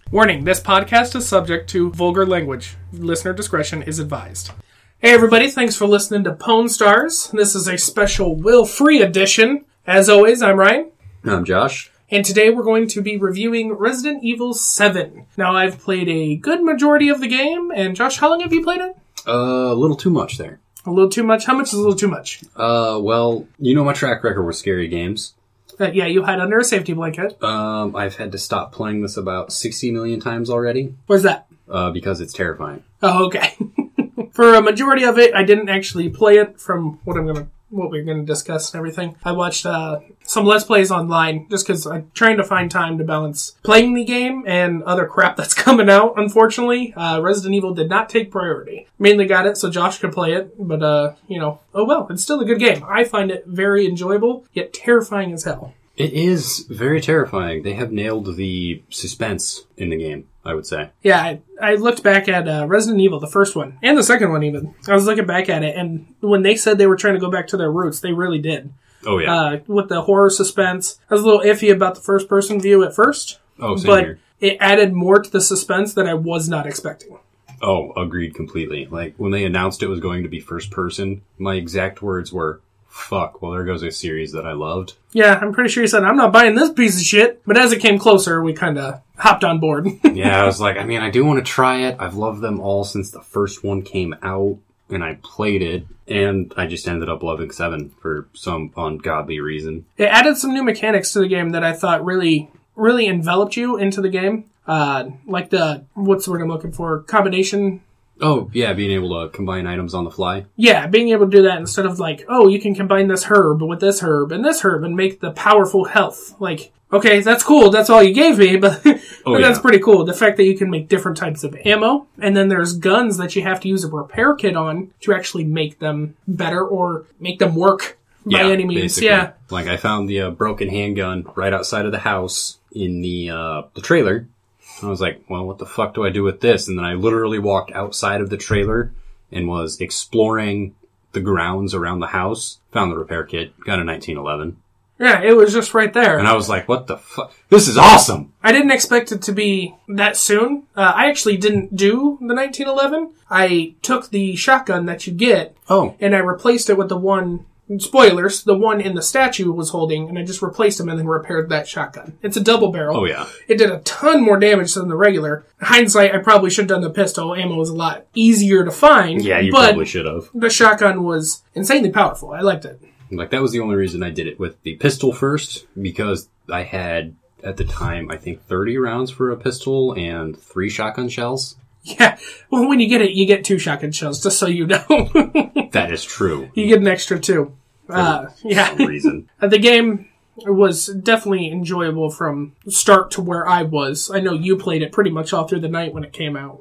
Warning, this podcast is subject to vulgar language. Listener discretion is advised. Hey everybody, thanks for listening to Pwn Stars. This is a special Will-Free edition. As always, I'm Ryan. I'm Josh. And today we're going to be reviewing Resident Evil 7. Now, I've played a good majority of the game, and Josh, how long have you played it? A little too much there. A little too much? How much is a little too much? Well, you know my track record with scary games. Yeah, you hide under a safety blanket. I've had to stop playing this about 60 million times already. What's that? Because it's terrifying. Oh, okay. For a majority of it, I didn't actually play it from what we're going to discuss and everything. I watched some Let's Plays online just because I'm trying to find time to balance playing the game and other crap that's coming out, unfortunately. Resident Evil did not take priority. Mainly got it so Josh could play it, but, oh well, it's still a good game. I find it very enjoyable, yet terrifying as hell. It is very terrifying. They have nailed the suspense in the game, I would say. Yeah, I looked back at Resident Evil, the first one, and the second one even. I was looking back at it, and when they said they were trying to go back to their roots, they really did. Oh, yeah. With the horror suspense. I was a little iffy about the first-person view at first. Oh, same but here. It added more to the suspense that I was not expecting. Oh, agreed completely. Like, when they announced it was going to be first-person, my exact words were, fuck, well, there goes a series that I loved. Yeah, I'm pretty sure you said, I'm not buying this piece of shit. But as it came closer, we kind of hopped on board. Yeah, I was like, I do want to try it. I've loved them all since the first one came out, and I played it, and I just ended up loving 7 for some ungodly reason. It added some new mechanics to the game that I thought really, really enveloped you into the game. Like what's the word I'm looking for? Combination. Oh, yeah, being able to combine items on the fly. Yeah, being able to do that instead of like, oh, you can combine this herb with this herb and make the powerful health. Like, okay, that's cool. That's all you gave me, but, that's pretty cool. The fact that you can make different types of ammo, and then there's guns that you have to use a repair kit on to actually make them better or make them work by any means. Basically. Yeah. Like, I found the broken handgun right outside of the house in the trailer. I was like, well, what the fuck do I do with this? And then I literally walked outside of the trailer and was exploring the grounds around the house. Found the repair kit. Got a 1911. Yeah, it was just right there. And I was like, what the fuck? This is awesome! I didn't expect it to be that soon. I actually didn't do the 1911. I took the shotgun that you get. Oh. And I replaced it with the one... Spoilers, the one in the statue was holding, and I just replaced them and then repaired that shotgun. It's a double barrel. Oh, yeah. It did a ton more damage than the regular. In hindsight, I probably should have done the pistol. Ammo was a lot easier to find. Yeah, you probably should have. The shotgun was insanely powerful. I liked it. Like, that was the only reason I did it with the pistol first, because I had, at the time, I think 30 rounds for a pistol and 3 shotgun shells. Yeah, well, when you get it, you get 2 shotgun shells, just so you know. That is true. You get an extra 2. For some reason. The game was definitely enjoyable from start to where I was. I know you played it pretty much all through the night when it came out.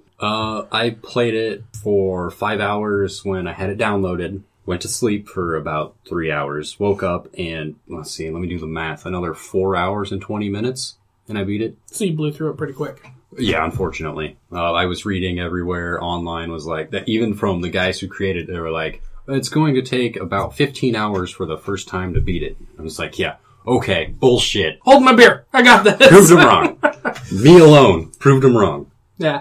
I played it for 5 hours when I had it downloaded. Went to sleep for about 3 hours. Woke up and, let me do the math. Another 4 hours and 20 minutes, and I beat it. So you blew through it pretty quick. Yeah, unfortunately. I was reading everywhere online was like, that even from the guys who created it, they were like, it's going to take about 15 hours for the first time to beat it. I was like, yeah, okay, bullshit. Hold my beer. I got this. Proved them wrong. Me alone. Proved them wrong. Yeah.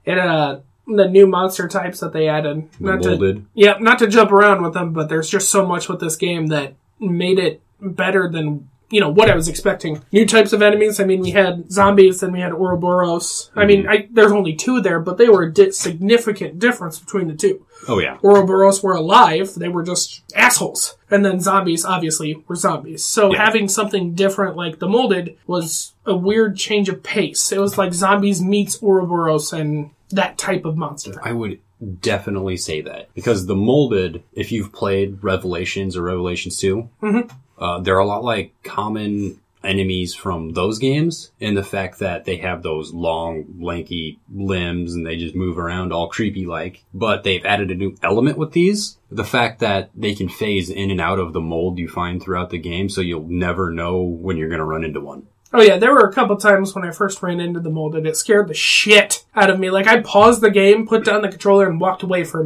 And the new monster types that they added. Molded. Not to jump around with them, but there's just so much with this game that made it better than... what I was expecting. New types of enemies. I mean, we had zombies, then we had Ouroboros. I mean, there's only 2 there, but they were a significant difference between the 2. Oh, yeah. Ouroboros were alive. They were just assholes. And then zombies, obviously, were zombies. So having something different like the Molded was a weird change of pace. It was like zombies meets Ouroboros and that type of monster. I would definitely say that. Because the Molded, if you've played Revelations or Revelations 2... Mm-hmm. They're a lot like common enemies from those games in the fact that they have those long, lanky limbs and they just move around all creepy-like. But they've added a new element with these. The fact that they can phase in and out of the mold you find throughout the game, so you'll never know when you're going to run into one. Oh yeah, there were a couple times when I first ran into the Molded, it scared the shit out of me. Like, I paused the game, put down the controller, and walked away for a minute.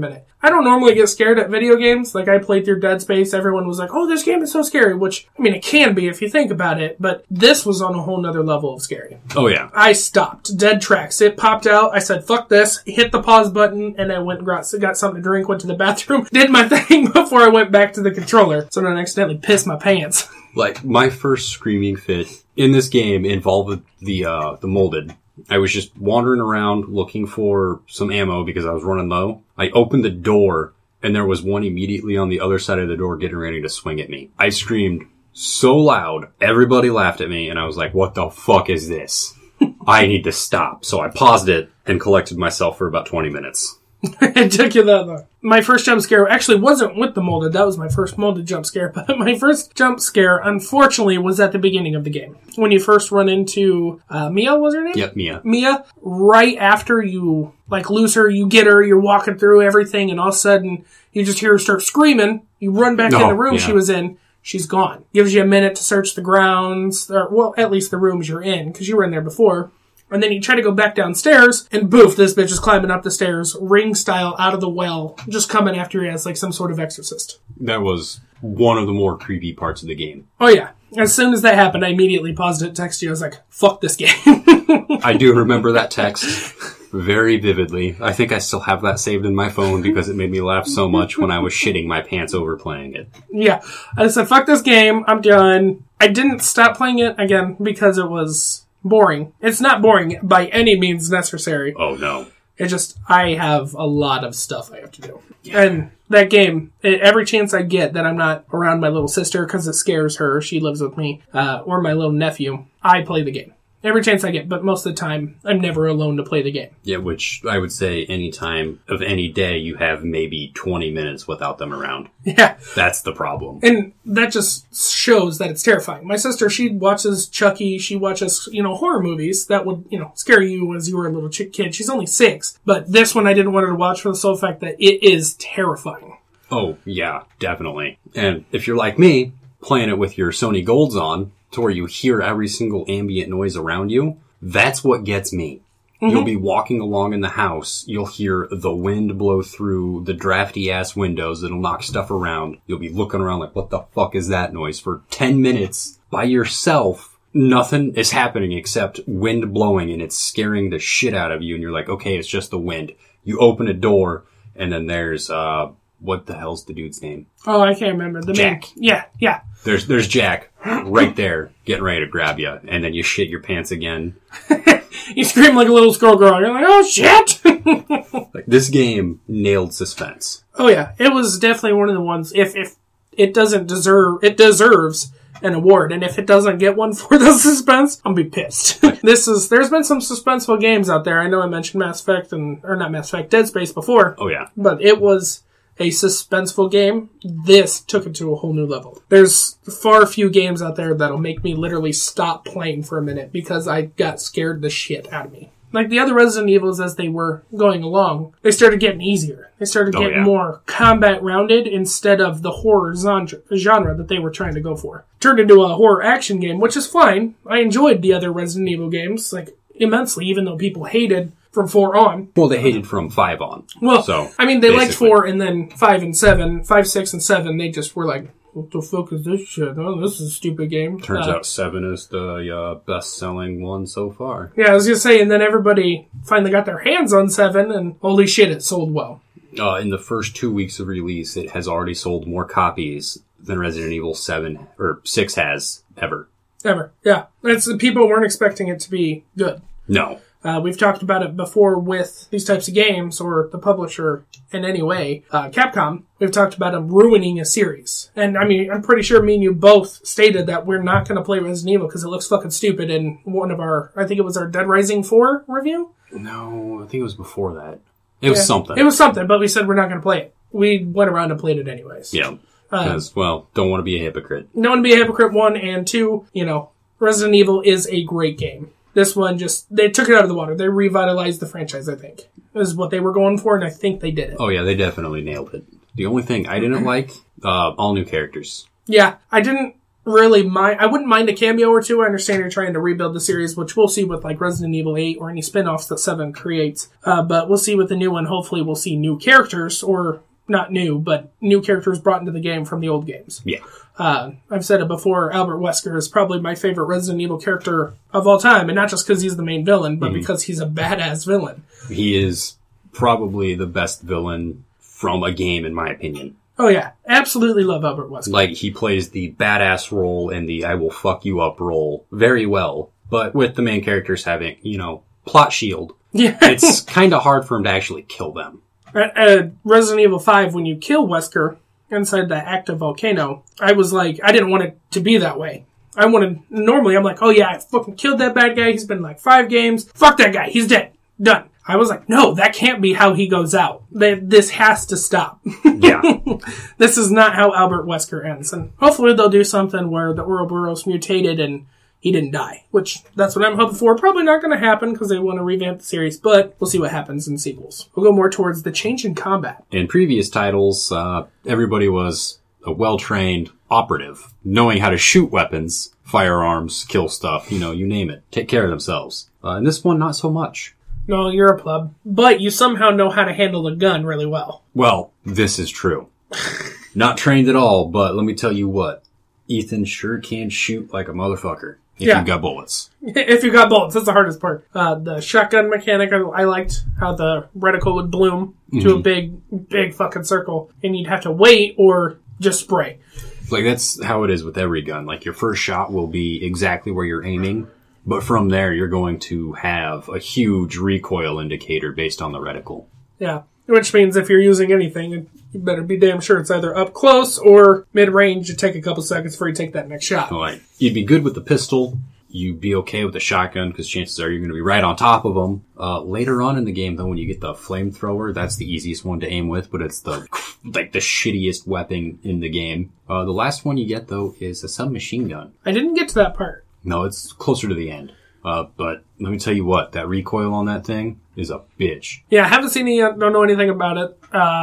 I don't normally get scared at video games. Like, I played through Dead Space. Everyone was like, oh, this game is so scary, which, I mean, it can be if you think about it, but this was on a whole nother level of scary. Oh, yeah. I stopped. Dead tracks. It popped out. I said, fuck this. Hit the pause button, and I went and got something to drink, went to the bathroom, did my thing before I went back to the controller, so I don't accidentally piss my pants. Like, my first screaming fit in this game involved the molded. I was just wandering around looking for some ammo because I was running low. I opened the door, and there was one immediately on the other side of the door getting ready to swing at me. I screamed so loud, everybody laughed at me, and I was like, what the fuck is this? I need to stop. So I paused it and collected myself for about 20 minutes. It took you that long. My first jump scare actually wasn't with the molded. That was my first molded jump scare. But my first jump scare, unfortunately, was at the beginning of the game. When you first run into Mia, was her name? Yep, Mia. Mia, right after you lose her, you get her, you're walking through everything, and all of a sudden, you just hear her start screaming. You run back in the room she was in. She's gone. Gives you a minute to search the grounds, or, well, at least the rooms you're in, because you were in there before. And then you try to go back downstairs, and boof, this bitch is climbing up the stairs, ring style, out of the well, just coming after you as like some sort of exorcist. That was one of the more creepy parts of the game. Oh yeah. As soon as that happened, I immediately paused it, texted you. I was like, fuck this game. I do remember that text very vividly. I think I still have that saved in my phone because it made me laugh so much when I was shitting my pants over playing it. Yeah. I said, fuck this game. I'm done. I didn't stop playing it again because it was boring. It's not boring by any means necessary. Oh, no. It just, I have a lot of stuff I have to do. Yeah. And that game, every chance I get that I'm not around my little sister because it scares her, she lives with me, or my little nephew, I play the game. Every chance I get, but most of the time, I'm never alone to play the game. Yeah, which I would say any time of any day, you have maybe 20 minutes without them around. Yeah. That's the problem. And that just shows that it's terrifying. My sister, she watches Chucky, she watches, horror movies that would, scare you as you were a little kid. She's only 6. But this one I didn't want her to watch for the sole fact that it is terrifying. Oh, yeah, definitely. And if you're like me, playing it with your Sony Golds on, to where you hear every single ambient noise around you, that's what gets me. Mm-hmm. You'll be walking along in the house, you'll hear the wind blow through the drafty-ass windows that'll knock stuff around. You'll be looking around like, what the fuck is that noise? For 10 minutes, by yourself, nothing is happening except wind blowing, and it's scaring the shit out of you, and you're like, okay, it's just the wind. You open a door, and then there's, what the hell's the dude's name? Oh, I can't remember. Jack. Yeah. There's Jack right there getting ready to grab you, and then you shit your pants again. You scream like a little schoolgirl. You're like, oh shit! Like, this game nailed suspense. Oh yeah, it was definitely one of the ones. If it doesn't deserve, it deserves an award, and if it doesn't get one for the suspense, I'm gonna be pissed. There's been some suspenseful games out there. I know I mentioned Dead Space before. Oh yeah, but it was a suspenseful game. This took it to a whole new level. There's far few games out there that'll make me literally stop playing for a minute because I got scared the shit out of me. Like the other Resident Evils, as they were going along, they started getting easier. They started getting more combat rounded instead of the horror genre that they were trying to go for. Turned into a horror action game, which is fine. I enjoyed the other Resident Evil games immensely, even though people hated from 4 on. Well, they hated from 5 on. Well, so I mean, they liked 4 and then 5 and 7. 5, 6, and 7, they just were like, what the fuck is this shit? Oh, this is a stupid game. Turns out 7 is the best-selling one so far. Yeah, I was going to say, and then everybody finally got their hands on 7, and holy shit, it sold well. In the first 2 weeks of release, it has already sold more copies than Resident Evil 7 or 6 has ever. Ever, yeah. People weren't expecting it to be good. No. We've talked about it before with these types of games, or the publisher in any way, Capcom. We've talked about them ruining a series. And, I mean, I'm pretty sure me and you both stated that we're not going to play Resident Evil because it looks fucking stupid in one of I think it was our Dead Rising 4 review? No, I think it was before that. It was something. It was something, but we said we're not going to play it. We went around and played it anyways. Yeah. Because, don't want to be a hypocrite. Don't want to be a hypocrite, 1, and 2, Resident Evil is a great game. This one they took it out of the water. They revitalized the franchise, I think. Is what they were going for, and I think they did it. Oh yeah, they definitely nailed it. The only thing I didn't like, all new characters. Yeah, I didn't really mind. I wouldn't mind a cameo or two. I understand you're trying to rebuild the series, which we'll see with Resident Evil 8 or any spin-offs that 7 creates. But we'll see with the new one. Hopefully we'll see new characters or not new, but new characters brought into the game from the old games. Yeah. I've said it before, Albert Wesker is probably my favorite Resident Evil character of all time, and not just because he's the main villain, but because he's a badass villain. He is probably the best villain from a game, in my opinion. Oh yeah, absolutely love Albert Wesker. Like, he plays the badass role and the I will fuck you up role very well, but with the main characters having, plot shield, Yeah. it's kind of hard for him to actually kill them. At Resident Evil 5, when you kill Wesker inside that active volcano, I was like, I didn't want it to be that way. Normally I'm like, oh yeah, I fucking killed that bad guy, he's been like 5 games, fuck that guy, he's dead, done. I was like, no, that can't be how he goes out. This has to stop. Yeah. This is not how Albert Wesker ends. And hopefully they'll do something where the Ouroboros mutated and he didn't die. Which, that's what I'm hoping for. Probably not going to happen because they want to revamp the series, but we'll see what happens in sequels. We'll go more towards the change in combat. In previous titles, everybody was a well-trained operative, knowing how to shoot weapons, firearms, kill stuff, you name it. Take care of themselves. In this one, not so much. No, you're a pleb. But you somehow know how to handle a gun really well. Well, this is true. Not trained at all, but let me tell you what. Ethan sure can shoot like a motherfucker if you've got bullets. If you got bullets, that's the hardest part. The shotgun mechanic, I liked how the reticle would bloom to a big fucking circle, and you'd have to wait or just spray. Like, that's how it is with every gun. Like, your first shot will be exactly where you're aiming, but from there, you're going to have a huge recoil indicator based on the reticle. Yeah. Which means if you're using anything, you better be damn sure it's either up close or mid-range. You take a couple seconds before you take that next shot. Like, you'd be good with the pistol. You'd be okay with the shotgun because chances are you're going to be right on top of them. Later on in the game, though, when you get the flamethrower, that's the easiest one to aim with, but it's the shittiest weapon in the game. The last one you get, though, is a submachine gun. I didn't get to that part. No, it's closer to the end. But let me tell you what, that recoil on that thing is a bitch. Yeah, I haven't seen it yet, don't know anything about it.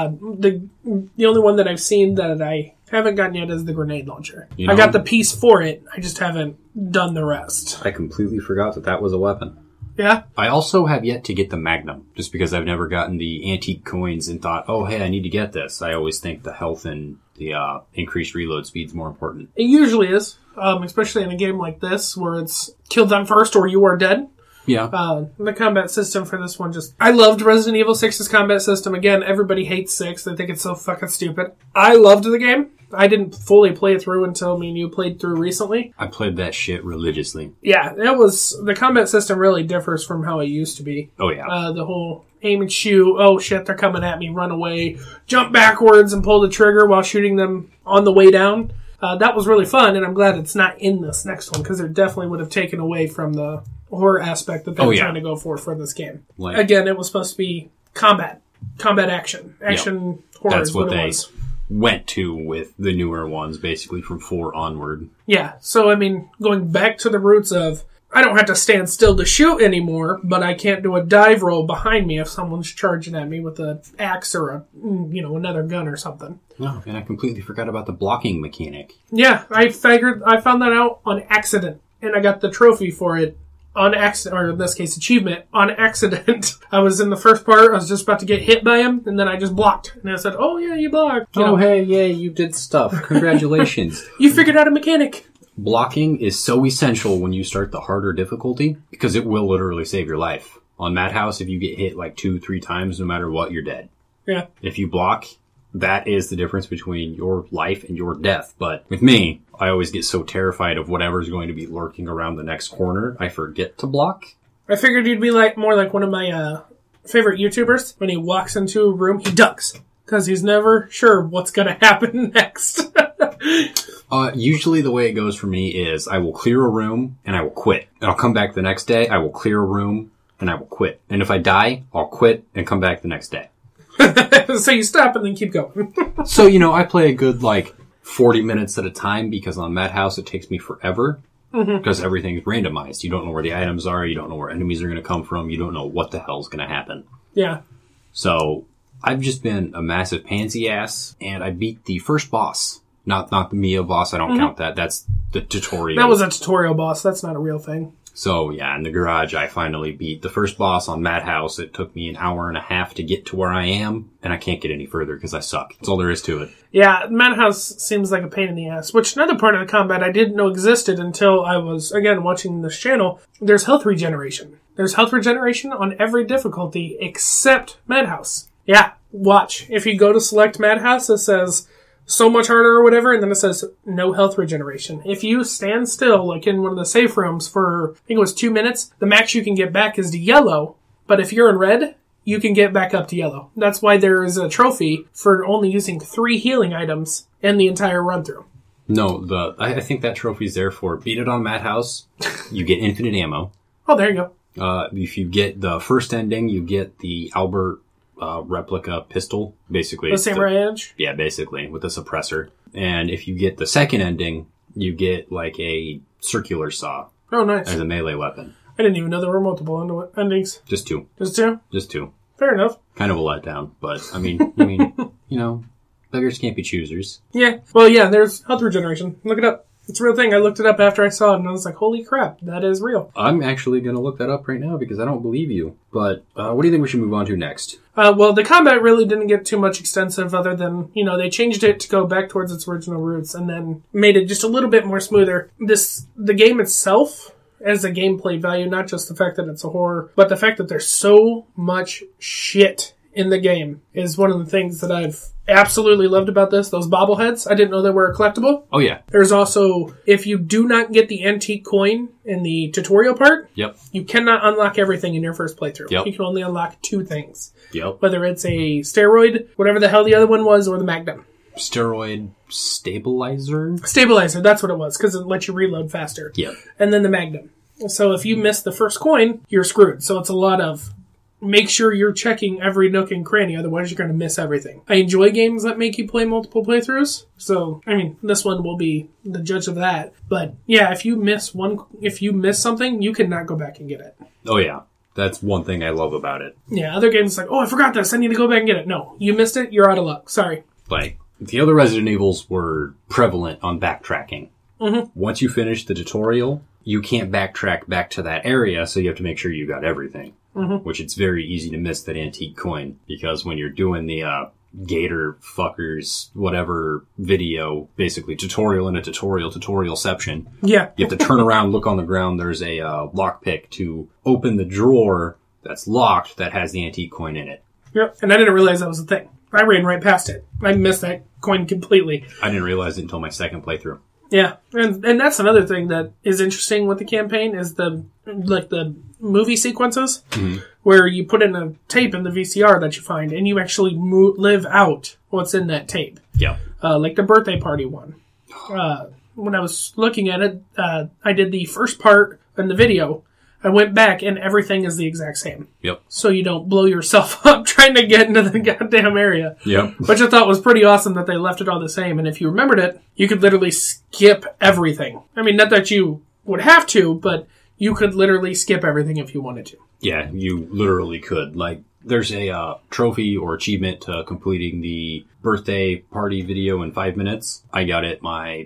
The only one that I've seen that I haven't gotten yet is the grenade launcher. I got the piece for it, I just haven't done the rest. I completely forgot that was a weapon. Yeah? I also have yet to get the Magnum, just because I've never gotten the antique coins and thought, oh hey, I need to get this. I always think the health and the increased reload speed is more important. It usually is, especially in a game like this, where it's kill them first or you are dead. Yeah. The combat system for this one I loved Resident Evil 6's combat system. Again, everybody hates 6. They think it's so fucking stupid. I loved the game. I didn't fully play it through until me and you played through recently. I played that shit religiously. Yeah, the combat system really differs from how it used to be. Oh yeah. The whole aim and shoot, oh shit, they're coming at me, run away, jump backwards and pull the trigger while shooting them on the way down. That was really fun, and I'm glad it's not in this next one, because it definitely would have taken away from the horror aspect that they were trying to go for this game. Again, it was supposed to be combat action. Horror. That's is what it they was. went to with the newer ones, basically from 4 onward. Yeah, so I mean, going back to the roots of, I don't have to stand still to shoot anymore, but I can't do a dive roll behind me if someone's charging at me with an axe or another gun or something. No, and I completely forgot about the blocking mechanic. Yeah, I found that out on accident, and I got the trophy for it on accident, or in this case, achievement, on accident. I was in the first part, I was just about to get hit by him, and then I just blocked. And I said, oh yeah, you blocked. Hey, yeah, you did stuff. Congratulations. You figured out a mechanic. Blocking is so essential when you start the harder difficulty, because it will literally save your life. On Madhouse, if you get hit like 2-3 times, no matter what, you're dead. Yeah. If you block, that is the difference between your life and your death. But with me, I always get so terrified of whatever's going to be lurking around the next corner, I forget to block. I figured you'd be more like one of my favorite YouTubers. When he walks into a room, he ducks, because he's never sure what's going to happen next. Usually the way it goes for me is I will clear a room and I will quit. And I'll come back the next day, I will clear a room and I will quit. And if I die, I'll quit and come back the next day. So you stop and then keep going. So, I play a good 40 minutes at a time, because on Madhouse it takes me forever. Because everything's randomized. You don't know where the items are, you don't know where enemies are going to come from, you don't know what the hell's going to happen. Yeah. So, I've just been a massive pansy ass, and I beat the first boss. Not the Mia boss, I don't count that. That's the tutorial. That was a tutorial boss, that's not a real thing. So, yeah, in the garage, I finally beat the first boss on Madhouse. It took me an hour and a half to get to where I am, and I can't get any further because I suck. That's all there is to it. Yeah, Madhouse seems like a pain in the ass, which another part of the combat I didn't know existed until I was, again, watching this channel. There's health regeneration. There's health regeneration on every difficulty except Madhouse. Yeah, watch. If you go to select Madhouse, it says so much harder or whatever, and then it says no health regeneration. If you stand still, like in one of the safe rooms for, I think it was 2 minutes, the max you can get back is to yellow, but if you're in red, you can get back up to yellow. That's why there is a trophy for only using 3 healing items in the entire run-through. No, I think that trophy's there for beat it on Madhouse, you get infinite ammo. Oh, there you go. If you get the first ending, you get the Albert replica pistol, basically. The Samurai Edge? Yeah, basically, with a suppressor. And if you get the second ending, you get like a circular saw. Oh, nice. As a melee weapon. I didn't even know there were multiple endings. Just 2. Just 2? Just 2. Fair enough. Kind of a letdown, but I mean, you know, beggars can't be choosers. Yeah. Well, yeah, there's health regeneration. Look it up. It's a real thing. I looked it up after I saw it, and I was like, holy crap, that is real. I'm actually going to look that up right now because I don't believe you. But what do you think we should move on to next? Well, the combat really didn't get too much extensive other than, they changed it to go back towards its original roots and then made it just a little bit more smoother. The game itself, as a gameplay value, not just the fact that it's a horror, but the fact that there's so much shit in the game is one of the things that I've absolutely loved about this. Those bobbleheads, I didn't know they were a collectible. Oh, yeah. There's also, if you do not get the antique coin in the tutorial part, yep, you cannot unlock everything in your first playthrough. Yep. You can only unlock 2 things. Yep. Whether it's a steroid, whatever the hell the other one was, or the Magnum. Steroid stabilizer? Stabilizer, that's what it was, because it lets you reload faster. Yep. And then the Magnum. So if you miss the first coin, you're screwed. So it's a lot of make sure you're checking every nook and cranny, otherwise you're going to miss everything. I enjoy games that make you play multiple playthroughs, so, this one will be the judge of that. But, yeah, if you miss something, you cannot go back and get it. Oh, yeah. That's one thing I love about it. Yeah, other games like, oh, I forgot this, I need to go back and get it. No, you missed it, you're out of luck. Sorry. Like, the other Resident Evils were prevalent on backtracking. Mm-hmm. Once you finish the tutorial, you can't backtrack back to that area, so you have to make sure you got everything. Mm-hmm. Which it's very easy to miss that antique coin, because when you're doing the gator fuckers whatever video, basically tutorial in a tutorialception, yeah, you have to turn around, look on the ground, there's a lockpick to open the drawer that's locked that has the antique coin in it. Yep, and I didn't realize that was a thing. I ran right past it. I missed that coin completely. I didn't realize it until my second playthrough. Yeah, and that's another thing that is interesting with the campaign is the movie sequences, mm-hmm, where you put in a tape in the VCR that you find, and you actually live out what's in that tape. Yeah. Like the birthday party one. When I was looking at it, I did the first part in the video. I went back, and everything is the exact same. Yep. So you don't blow yourself up trying to get into the goddamn area. Yep. Which I thought was pretty awesome that they left it all the same. And if you remembered it, you could literally skip everything. Not that you would have to, but you could literally skip everything if you wanted to. Yeah, you literally could. Like, there's a trophy or achievement to completing the birthday party video in 5 minutes. I got it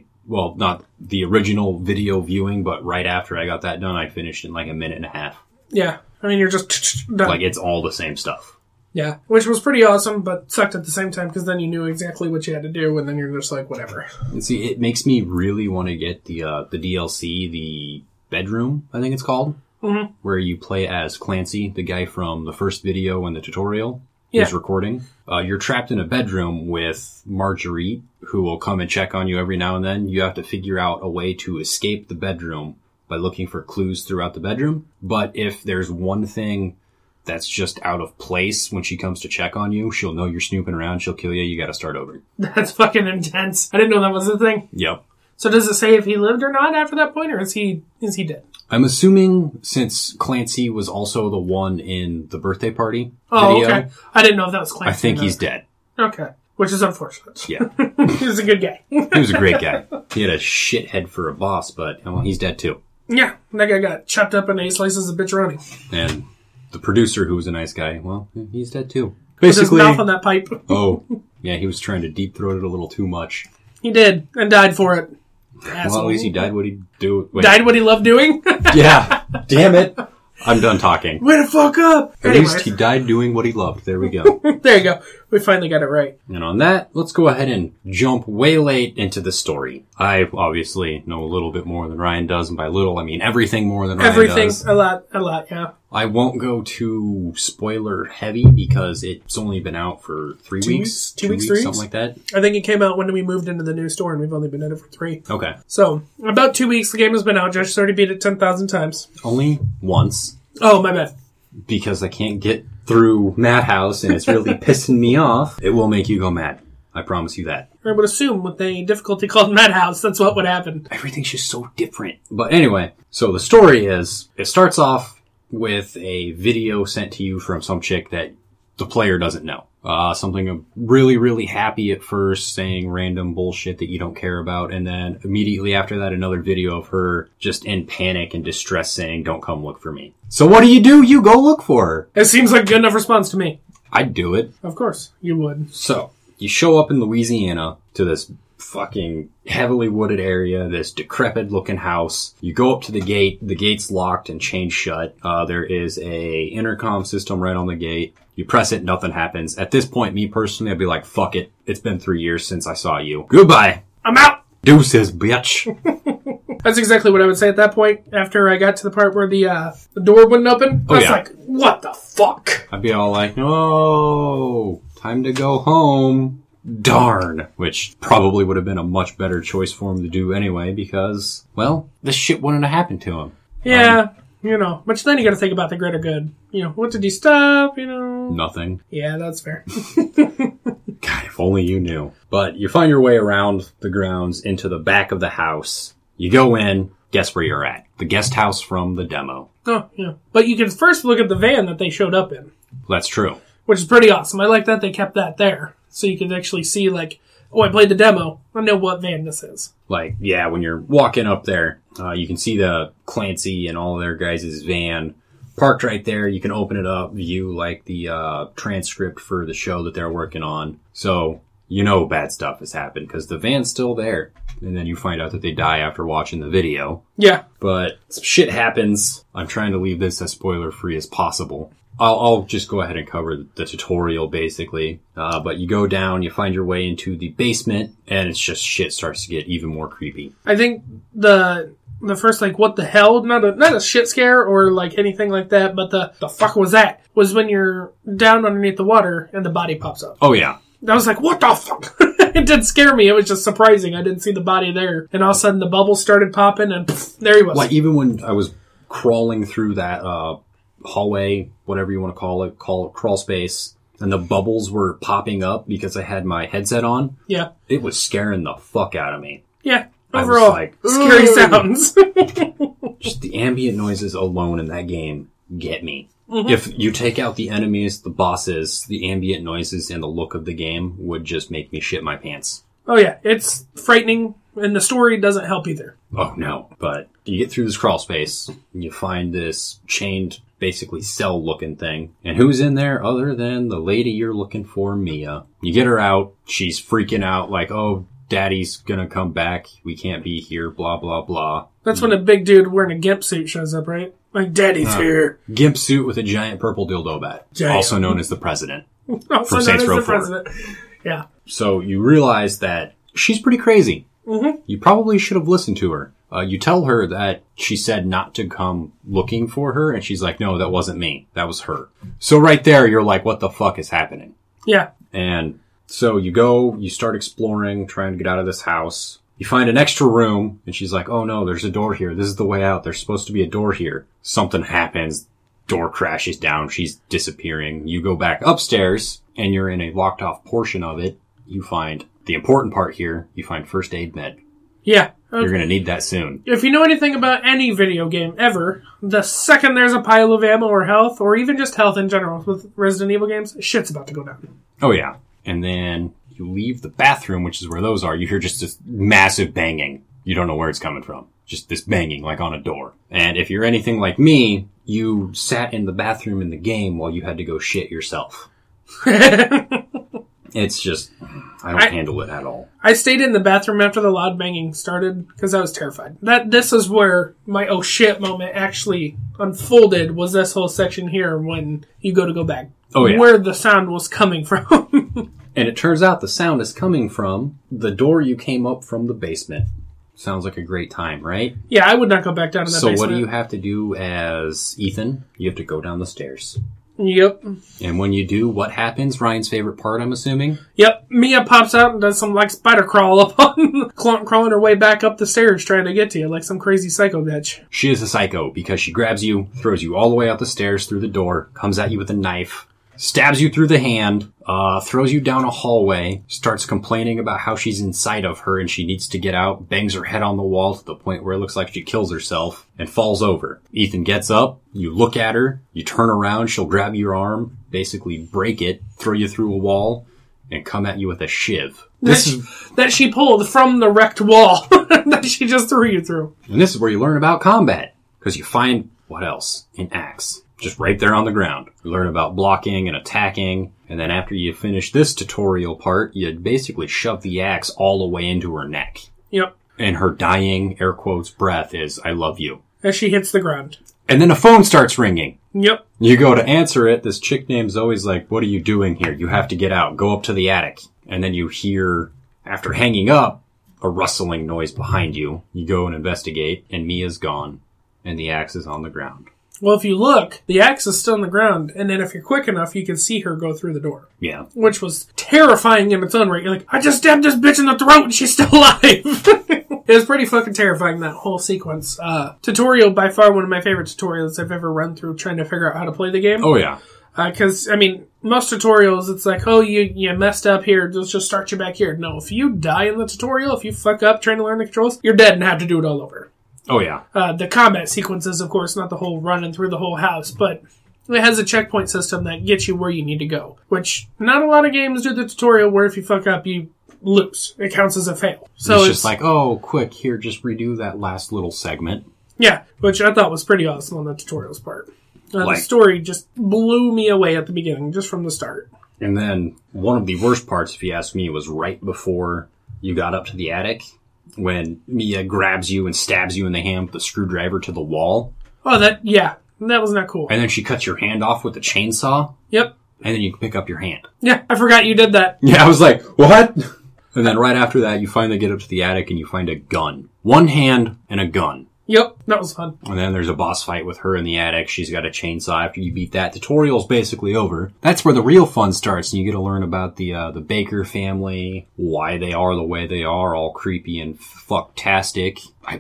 not the original video viewing, but right after I got that done, I finished in like a minute and a half. Yeah. You're just done. Like, it's all the same stuff. Yeah. Which was pretty awesome, but sucked at the same time, because then you knew exactly what you had to do, and then you're just like, whatever. And see, it makes me really want to get the DLC, the Bedroom, I think it's called, mm-hmm, where you play as Clancy, the guy from the first video and the tutorial. Yeah. Who's recording. You're trapped in a bedroom with Marguerite, who will come and check on you every now and then. You have to figure out a way to escape the bedroom by looking for clues throughout the bedroom. But if there's one thing that's just out of place when she comes to check on you, she'll know you're snooping around, she'll kill you, you gotta start over. That's fucking intense. I didn't know that was a thing. Yep. So does it say if he lived or not after that point, or is he dead? I'm assuming since Clancy was also the one in the birthday party video. Okay. I didn't know if that was Clancy. I think he's dead. Okay. Which is unfortunate. Yeah. He was a good guy. He was a great guy. He had a shithead for a boss, but he's dead too. Yeah. That guy got chopped up into 8 slices of bitcheroni. And the producer, who was a nice guy, well, he's dead too. With his mouth on that pipe. Oh. Yeah, he was trying to deep throat it a little too much. He did, and died for it. Asshole. Well, at least he died what he do. Wait. Died what he loved doing? Yeah. Damn it. I'm done talking. Way to fuck up! At least he died doing what he loved. There we go. There you go. We finally got it right. And on that, let's go ahead and jump way late into the story. I obviously know a little bit more than Ryan does, and by little, I mean everything more than Ryan does. Everything, a lot, yeah. I won't go too spoiler heavy because it's only been out for 3 weeks. 2 weeks, 3 weeks? Something like that. I think it came out when we moved into the new store, and we've only been in it for 3. Okay. So, about 2 weeks, the game has been out. Josh has already beat it 10,000 times. Only once. Oh, my bad. Because I can't get through Madhouse and it's really pissing me off. It will make you go mad. I promise you that. I would assume with a difficulty called Madhouse, that's what would happen. Everything's just so different. But anyway, so the story is, it starts off with a video sent to you from some chick that the player doesn't know. Something really, really happy at first, saying random bullshit that you don't care about, and then immediately after that, another video of her just in panic and distress saying, don't come look for me. So what do? You go look for her. It seems like a good enough response to me. I'd do it. Of course, you would. So, you show up in Louisiana to this fucking heavily wooded area, this decrepit looking house. You go up to the gate, the gate's locked and chained shut. There is a intercom system right on the gate. You press it, nothing happens. At this point, me personally, I'd be like, fuck it. It's been 3 years since I saw you. Goodbye. I'm out! Deuces, bitch. That's exactly what I would say at that point, after I got to the part where the door wouldn't open. I was like, what the fuck? I'd be all like, oh, time to go home. Darn. Which probably would have been a much better choice for him to do anyway, because, well, this shit wouldn't have happened to him. Yeah. But then you gotta think about the greater good. What did he stop, Nothing. Yeah, that's fair. God, if only you knew. But you find your way around the grounds into the back of the house. You go in, guess where you're at. The guest house from the demo. Oh, yeah. But you can first look at the van that they showed up in. That's true. Which is pretty awesome. I like that they kept that there. So you can actually see, like, oh, I played the demo. I know what van this is. Like, yeah, when you're walking up there, you can see the Clancy and all of their guys' van parked right there. You can open it up, view, like, the transcript for the show that they're working on. So, bad stuff has happened, because the van's still there. And then you find out that they die after watching the video. Yeah. But some shit happens. I'm trying to leave this as spoiler-free as possible. I'll just go ahead and cover the tutorial, basically. But you go down, you find your way into the basement, and it's just shit starts to get even more creepy. I think the first, like, what the hell, not a shit scare or, like, anything like that, but the fuck was that, was when you're down underneath the water and the body pops up. Oh, yeah. I was like, what the fuck? It didn't scare me. It was just surprising. I didn't see the body there. And all of a sudden, the bubbles started popping, and pff, there he was. Like, even when I was crawling through that hallway, whatever you want to call it, crawl space, and the bubbles were popping up because I had my headset on. Yeah. It was scaring the fuck out of me. Yeah. Overall, like, scary sounds. Just the ambient noises alone in that game get me. Mm-hmm. If you take out the enemies, the bosses, the ambient noises, and the look of the game would just make me shit my pants. Oh yeah, it's frightening, and the story doesn't help either. Oh no, but you get through this crawl space, and you find this chained, basically cell-looking thing. And who's in there other than the lady you're looking for, Mia? You get her out, she's freaking out like, oh, Daddy's gonna come back, we can't be here, blah, blah, blah. That's when a big dude wearing a gimp suit shows up, right? Like, Daddy's here. Gimp suit with a giant purple dildo bat. Giant. Also known as the President. Also from Saints Row 4. Yeah. So you realize that she's pretty crazy. Mm-hmm. You probably should have listened to her. You tell her that she said not to come looking for her, and she's like, no, that wasn't me. That was her. So right there, you're like, what the fuck is happening? Yeah. And so you go, you start exploring, trying to get out of this house. You find an extra room, and she's like, oh no, there's a door here. This is the way out. There's supposed to be a door here. Something happens. Door crashes down. She's disappearing. You go back upstairs, and you're in a locked off portion of it. You find the important part here. You find first aid med. Yeah. Okay. You're going to need that soon. If you know anything about any video game ever, the second there's a pile of ammo or health, or even just health in general with Resident Evil games, shit's about to go down. Oh yeah. And then you leave the bathroom, which is where those are. You hear just this massive banging. You don't know where it's coming from. Just this banging, like on a door. And if you're anything like me, you sat in the bathroom in the game while you had to go shit yourself. It's just, I don't handle it at all. I stayed in the bathroom after the loud banging started because I was terrified. This is where my oh shit moment actually unfolded, was this whole section here when you go back. Oh, yeah. Where the sound was coming from. And it turns out the sound is coming from the door you came up from the basement. Sounds like a great time, right? Yeah, I would not go back down to that basement. So what do you have to do as Ethan? You have to go down the stairs. Yep. And when you do, what happens? Ryan's favorite part, I'm assuming? Yep. Mia pops out and does some, like, spider crawl up on... crawling her way back up the stairs trying to get to you, like some crazy psycho bitch. She is a psycho because she grabs you, throws you all the way up the stairs through the door, comes at you with a knife, stabs you through the hand, throws you down a hallway, starts complaining about how she's inside of her and she needs to get out, bangs her head on the wall to the point where it looks like she kills herself, and falls over. Ethan gets up, you look at her, you turn around, she'll grab your arm, basically break it, throw you through a wall, and come at you with a shiv. That she pulled from the wrecked wall that she just threw you through. And this is where you learn about combat, because you find, what else? An axe. Just right there on the ground. You learn about blocking and attacking, and then after you finish this tutorial part, you basically shove the axe all the way into her neck. Yep. And her dying, air quotes, breath is, I love you. As she hits the ground. And then a phone starts ringing. Yep. You go to answer it, this chick named Zoe's like, what are you doing here? You have to get out. Go up to the attic. And then you hear, after hanging up, a rustling noise behind you. You go and investigate, and Mia's gone, and the axe is on the ground. Well, if you look, the axe is still on the ground, and then if you're quick enough, you can see her go through the door. Yeah. Which was terrifying in its own right. You're like, I just stabbed this bitch in the throat and she's still alive! It was pretty fucking terrifying, that whole sequence. Tutorial, by far one of my favorite tutorials I've ever run through trying to figure out how to play the game. Oh, yeah. Because, I mean, most tutorials, it's like, oh, you messed up here, let's just start you back here. No, if you die in the tutorial, if you fuck up trying to learn the controls, you're dead and have to do it all over. Oh, yeah. The combat sequences, of course, not the whole running through the whole house, but it has a checkpoint system that gets you where you need to go. Which, not a lot of games do the tutorial where if you fuck up, you lose. It counts as a fail. So it's just like, oh, quick, here, just redo that last little segment. Yeah, which I thought was pretty awesome on the tutorials part. The story just blew me away at the beginning, just from the start. And then, one of the worst parts, if you ask me, was right before you got up to the attic, when Mia grabs you and stabs you in the hand with a screwdriver to the wall. Oh, that was not cool. And then she cuts your hand off with a chainsaw. Yep. And then you can pick up your hand. Yeah, I forgot you did that. Yeah, I was like, what? And then right after that, you finally get up to the attic and you find a gun. One hand and a gun. Yep, that was fun. And then there's a boss fight with her in the attic. She's got a chainsaw. After you beat that, tutorial's basically over. That's where the real fun starts, and you get to learn about the Baker family, why they are the way they are, all creepy and fucktastic. I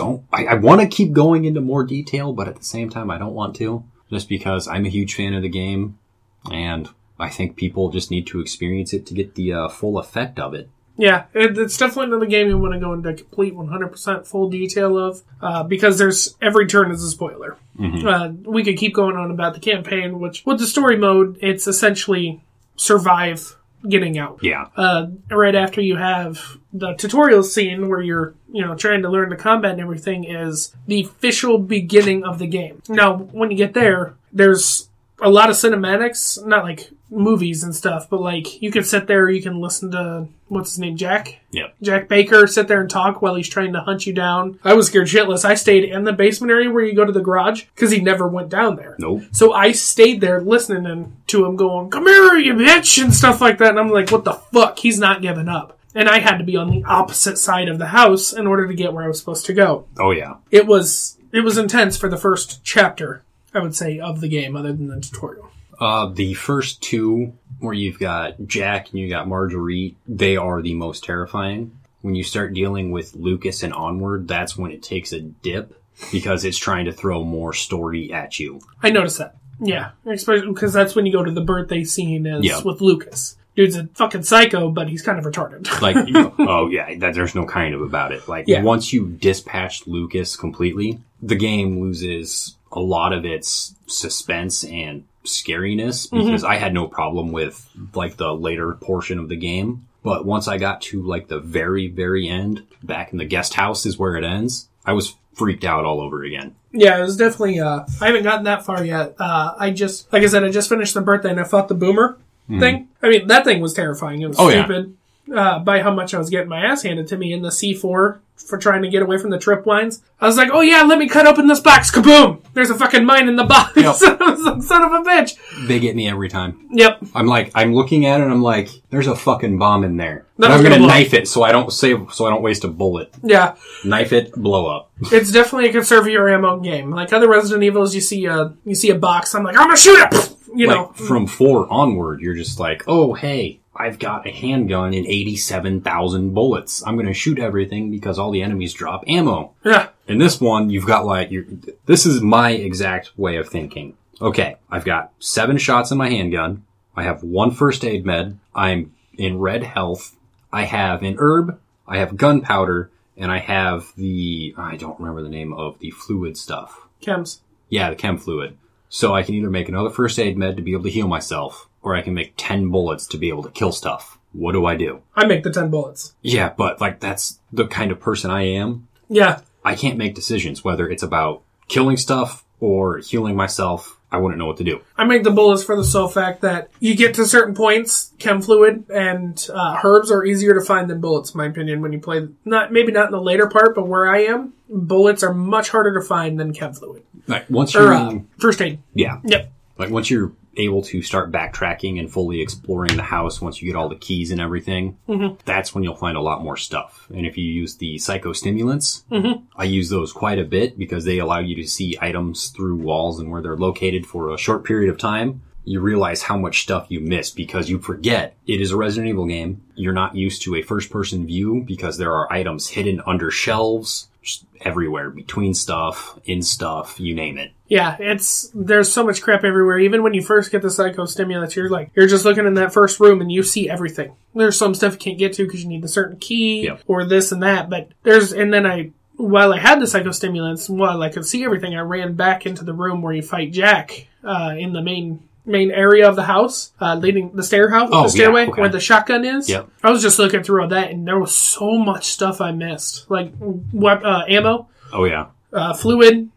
want to keep going into more detail, but at the same time, I don't want to. Just because I'm a huge fan of the game, and I think people just need to experience it to get the full effect of it. Yeah, it's definitely not a game you want to go into complete 100% full detail of, because every turn is a spoiler. Mm-hmm. We could keep going on about the campaign, which, with the story mode, it's essentially survive getting out. Yeah. Right after you have the tutorial scene where you're, trying to learn the combat and everything is the official beginning of the game. Now, when you get there, there's a lot of cinematics, not like movies and stuff, but like you can sit there, you can listen to what's his name, Jack? Yep. Jack Baker, sit there and talk while he's trying to hunt you down. I was scared shitless. I stayed in the basement area where you go to the garage because he never went down there. Nope. So I stayed there listening to him going, "Come here, you bitch," and stuff like that. And I'm like, what the fuck? He's not giving up. And I had to be on the opposite side of the house in order to get where I was supposed to go. Oh yeah. It was intense for the first chapter, I would say, of the game, other than the tutorial. The first two, where you've got Jack and you got Marguerite, they are the most terrifying. When you start dealing with Lucas and onward, that's when it takes a dip, because it's trying to throw more story at you. I noticed that. Yeah. Especially because that's when you go to the birthday scene with Lucas. Dude's a fucking psycho, but he's kind of retarded. Oh yeah, there's no kind of about it. Once you dispatch Lucas completely, the game loses a lot of its suspense and scariness, because I had no problem with the later portion of the game, but once I got to the very, very end, back in the guest house is where it ends, I was freaked out all over again. Yeah, it was definitely, I haven't gotten that far yet. I just finished the birthday and I fought the boomer thing. I mean, that thing was terrifying. It was stupid. by how much I was getting my ass handed to me in the C4 for trying to get away from the tripwires. I was like, oh yeah, let me cut open this box. Kaboom! There's a fucking mine in the box. Yep. I was like, son of a bitch. They get me every time. Yep. I'm looking at it and I'm like, there's a fucking bomb in there. And I'm gonna knife it so I don't waste a bullet. Yeah. Knife it, blow up. It's definitely a conserve your ammo game. Like other Resident Evils, you see a box, I'm like, I'm gonna shoot it! You know. From 4 onward, you're just like, oh hey, I've got a handgun and 87,000 bullets. I'm gonna shoot everything because all the enemies drop ammo. Yeah. In this one, you've got this is my exact way of thinking. Okay, I've got 7 shots in my handgun. I have 1 first aid med. I'm in red health. I have an herb. I have gunpowder. And I have I don't remember the name of the fluid stuff. Chems. Yeah, the chem fluid. So I can either make another first aid med to be able to heal myself, or I can make 10 bullets to be able to kill stuff. What do I do? I make the 10 bullets. Yeah, but that's the kind of person I am. Yeah. I can't make decisions whether it's about killing stuff or healing myself. I wouldn't know what to do. I make the bullets for the sole fact that you get to certain points, chem fluid and herbs are easier to find than bullets, in my opinion, when you play. Maybe not in the later part, but where I am, bullets are much harder to find than chem fluid. Like once you're first aid. Yeah. Yep. Like once you're able to start backtracking and fully exploring the house, once you get all the keys and everything, that's when you'll find a lot more stuff. And if you use the psychostimulants, I use those quite a bit because they allow you to see items through walls and where they're located for a short period of time. You realize how much stuff you missed because you forget it is a Resident Evil game. You're not used to a first-person view because there are items hidden under shelves, just everywhere, between stuff, in stuff, you name it. Yeah, there's so much crap everywhere. Even when you first get the psychostimulants, you're just looking in that first room and you see everything. There's some stuff you can't get to because you need a certain key or this and that. But while I had the psychostimulants, while I could see everything, I ran back into the room where you fight Jack in the main area of the house, leading the stairway where the shotgun is. Yep. I was just looking through all that, and there was so much stuff I missed, like ammo. Oh yeah. Fluid.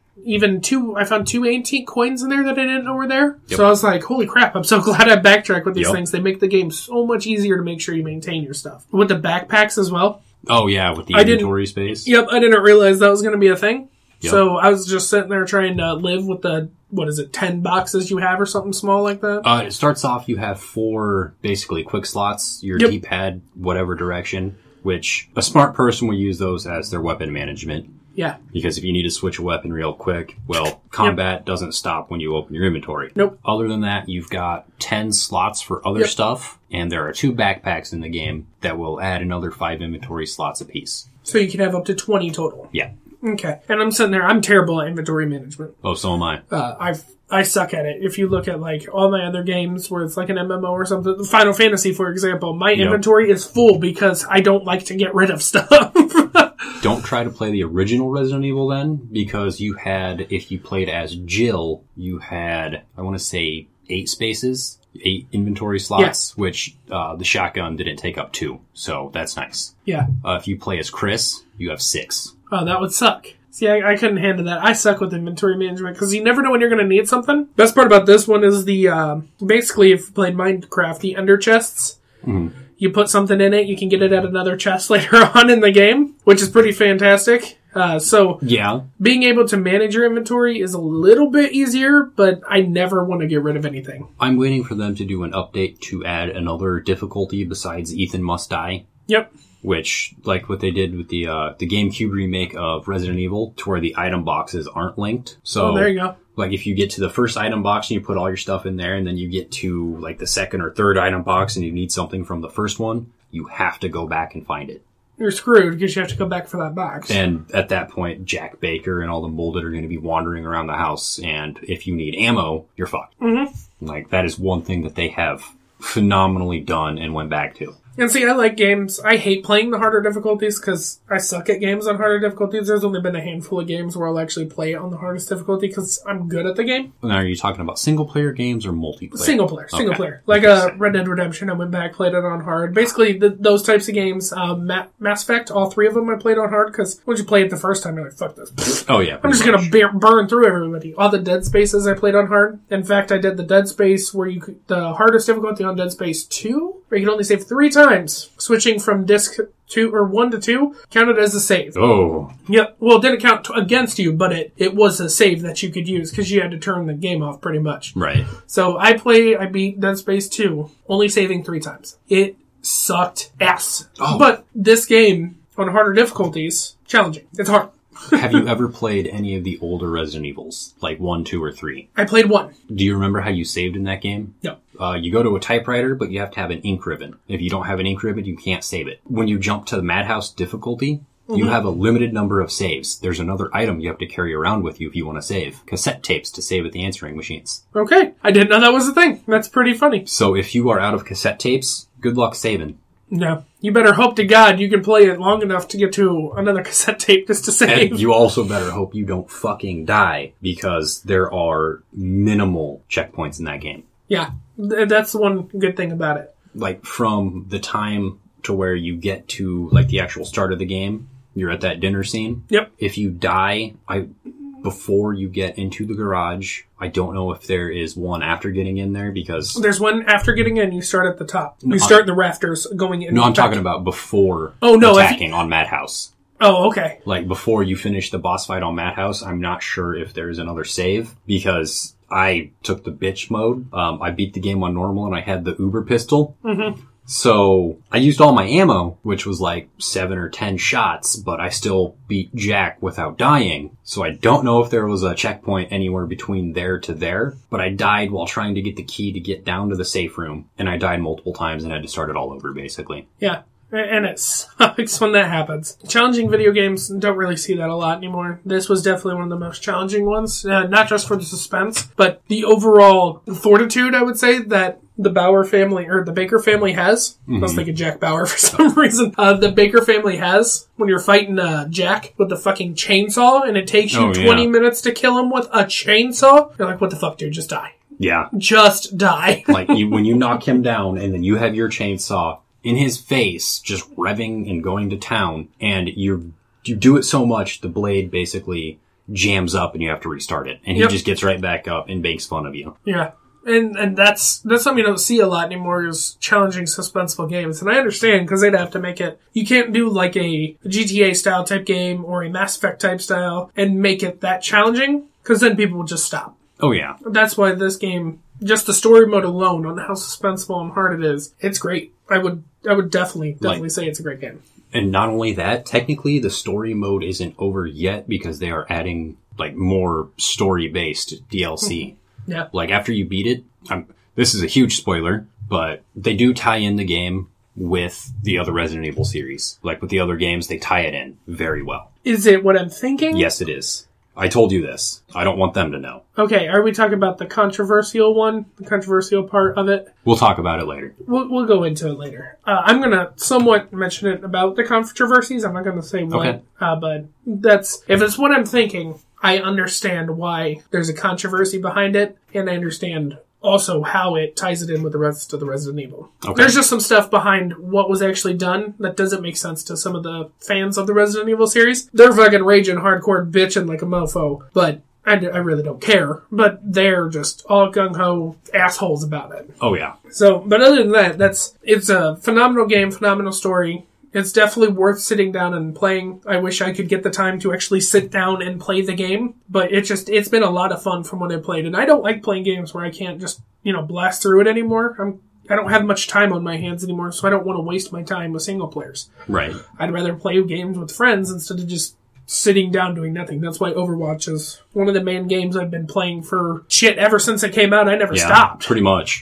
I found 2 antique coins in there that I didn't know were there. Yep. So I was like, holy crap, I'm so glad I backtracked with these things. They make the game so much easier to make sure you maintain your stuff. With the backpacks as well. Oh yeah, with the inventory space. Yep, I didn't realize that was going to be a thing. Yep. So I was just sitting there trying to live with the, 10 boxes you have or something small like that? It starts off, you have 4 basically quick slots, your D-pad, whatever direction, which a smart person will use those as their weapon management. Yeah. Because if you need to switch a weapon real quick, combat doesn't stop when you open your inventory. Nope. Other than that, you've got 10 slots for other stuff, and there are 2 backpacks in the game that will add another 5 inventory slots apiece. So you can have up to 20 total. Yeah. Okay. And I'm sitting there, I'm terrible at inventory management. Oh, so am I. I suck at it. If you look at like all my other games where it's like an MMO or something, Final Fantasy, for example, my inventory is full because I don't like to get rid of stuff. Don't try to play the original Resident Evil then, because if you played as Jill, you had, I want to say, 8 spaces, 8 inventory slots, which the shotgun didn't take up 2, so that's nice. Yeah. If you play as Chris, you have 6. Oh, that would suck. See, I couldn't handle that. I suck with inventory management because you never know when you're going to need something. Best part about this one is basically, if you played Minecraft, the ender chests. Mm-hmm. You put something in it, you can get it at another chest later on in the game, which is pretty fantastic. Being able to manage your inventory is a little bit easier, but I never want to get rid of anything. I'm waiting for them to do an update to add another difficulty besides Ethan Must Die. Yep. Which, like what they did with the GameCube remake of Resident Evil, to where the item boxes aren't linked. So, there you go. Like, if you get to the first item box and you put all your stuff in there, and then you get to, like, the second or third item box and you need something from the first one, you have to go back and find it. You're screwed because you have to go back for that box. And at that point, Jack Baker and all the molded are going to be wandering around the house, and if you need ammo, you're fucked. Mm-hmm. Like, that is one thing that they have phenomenally done and went back to. And see, I like games. I hate playing the harder difficulties because I suck at games on harder difficulties. There's only been a handful of games where I'll actually play it on the hardest difficulty because I'm good at the game. Now, are you talking about single-player games or multiplayer? Single player. Like Red Dead Redemption, I went back, played it on hard. Basically, those types of games. Mass Effect, all 3 of them I played on hard because once you play it the first time, you're like, fuck this. Oh, yeah. I'm just going to burn through everybody. All the Dead Spaces I played on hard. In fact, I did the Dead Space where the hardest difficulty on Dead Space 2 where you can only save 3 times. Switching from disc 2 or 1 to 2 counted as a save. Oh. Yep. Well, it didn't count against you, but it was a save that you could use because you had to turn the game off pretty much. Right. So I beat Dead Space 2, only saving 3 times. It sucked ass. Oh. But this game, on harder difficulties, challenging. It's hard. Have you ever played any of the older Resident Evils? Like 1, 2, or 3? I played 1. Do you remember how you saved in that game? No. You go to a typewriter, but you have to have an ink ribbon. If you don't have an ink ribbon, you can't save it. When you jump to the Madhouse difficulty, you have a limited number of saves. There's another item you have to carry around with you if you want to save. Cassette tapes to save at the answering machines. Okay. I didn't know that was a thing. That's pretty funny. So if you are out of cassette tapes, good luck saving. Yeah. You better hope to God you can play it long enough to get to another cassette tape just to save. And you also better hope you don't fucking die, because there are minimal checkpoints in that game. Yeah. That's the one good thing about it. Like, from the time to where you get to, like, the actual start of the game, you're at that dinner scene. Yep. If you die, before you get into the garage, I don't know if there is one after getting in there, because... There's one after getting in, you start at the top. You start in the rafters going in. No, I'm talking about before attacking on Madhouse. Oh, okay. Like, before you finish the boss fight on Madhouse, I'm not sure if there's another save, because I took the bitch mode. I beat the game on normal, and I had the Uber pistol. Mm-hmm. So I used all my ammo, which was like 7 or 10 shots, but I still beat Jack without dying. So I don't know if there was a checkpoint anywhere between there to there, but I died while trying to get the key to get down to the safe room, and I died multiple times and had to start it all over, basically. Yeah. And it sucks when that happens. Challenging video games, don't really see that a lot anymore. This was definitely one of the most challenging ones. Not just for the suspense, but the overall fortitude, I would say, that the Bauer family, or the Baker family has. I was thinking Jack Bauer for some reason. The Baker family has, when you're fighting Jack with the fucking chainsaw, and it takes you 20 minutes to kill him with a chainsaw. You're like, what the fuck, dude? Just die. Yeah. Just die. Like, when you knock him down, and then you have your chainsaw in his face, just revving and going to town, and you do it so much, the blade basically jams up and you have to restart it. And he just gets right back up and makes fun of you. Yeah. And that's something you don't see a lot anymore, is challenging, suspenseful games. And I understand, because they'd have to make it... You can't do like a GTA-style type game or a Mass Effect type style and make it that challenging, because then people will just stop. Oh, yeah. That's why this game, just the story mode alone, on how suspenseful and hard it is, it's great. I would definitely say it's a great game. And not only that, technically the story mode isn't over yet, because they are adding like more story-based DLC. Yeah. Like, after you beat it, this is a huge spoiler, but they do tie in the game with the other Resident Evil series. Like, with the other games, they tie it in very well. Is it what I'm thinking? Yes, it is. I told you this. I don't want them to know. Okay, are we talking about the controversial one? The controversial part of it? We'll talk about it later. We'll go into it later. I'm going to somewhat mention it about the controversies. I'm not going to say what, but if it's what I'm thinking, I understand why there's a controversy behind it, and I understand also how it ties it in with the rest of the Resident Evil. Okay. There's just some stuff behind what was actually done that doesn't make sense to some of the fans of the Resident Evil series. They're fucking raging hardcore bitching like a mofo, but I really don't care. But they're just all gung-ho assholes about it. Oh, yeah. So, but other than that, it's a phenomenal game, phenomenal story. It's definitely worth sitting down and playing. I wish I could get the time to actually sit down and play the game, but it's been a lot of fun from what I played. And I don't like playing games where I can't just, blast through it anymore. I don't have much time on my hands anymore, so I don't want to waste my time with single players. Right. I'd rather play games with friends instead of just sitting down doing nothing. That's why Overwatch is one of the main games I've been playing for ever since it came out. I never stopped. Pretty much.